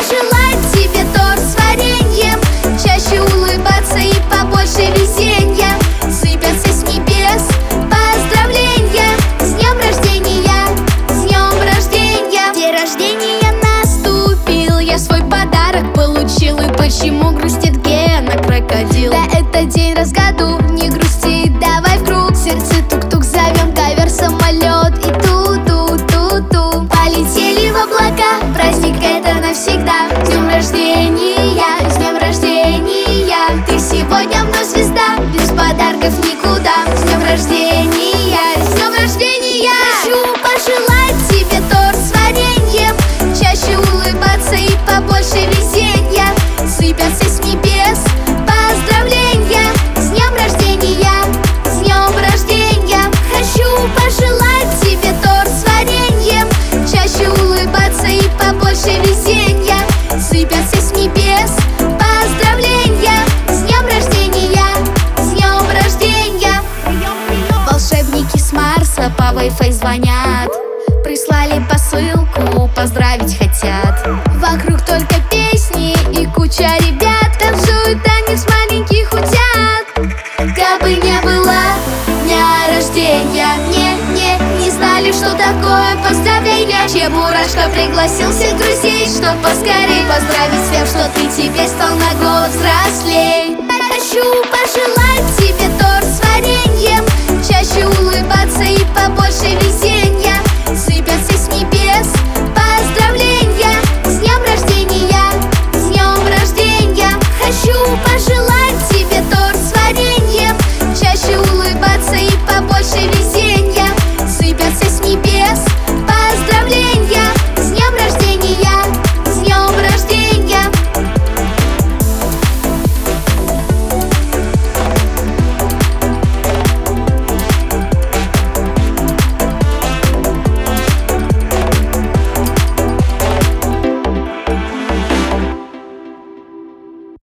пожелать тебе торт с вареньем, чаще улыбаться и побольше везенья. Сыпятся с небес поздравления, с днем рождения, с днем рождения. День рождения наступил, я свой подарок получил. И почему грустит Гена крокодил? Да это день раз в году, не грусти, давай в круг. Сердце тук-тук, зовем ковер-самолет и ту-ту-ту-ту. Полетели в облака, праздник это навсегда. С днем рождения, с днем рождения. Ты сегодня вновь звезда, без подарков никуда. С днем рождения, с днем рождения. Хочу пожелать тебе торт с вареньем, чаще улыбаться и побольше везенья. Сыпятся с небес поздравления, с днем рождения, с днем рождения. Хочу пожелать тебе торт с вареньем, чаще улыбаться и побольше везенья. Сыпятся с небес поздравления, с днем рождения, с днем рождения. Волшебники с Марса по Wi-Fi звонят, прислали посылку, поздравить хотят. Вокруг только песни и куча ребят танцуют танец маленьких утят. Кабы не было дня рождения, не знали, что такое поздравление. Чебурашка пригласил всех друзей, чтоб поскорей поздравить с тем, что ты теперь стал на год взрослей. Хочу пожелать тебе торт с вареньем, чаще улыбаться и побольше везения.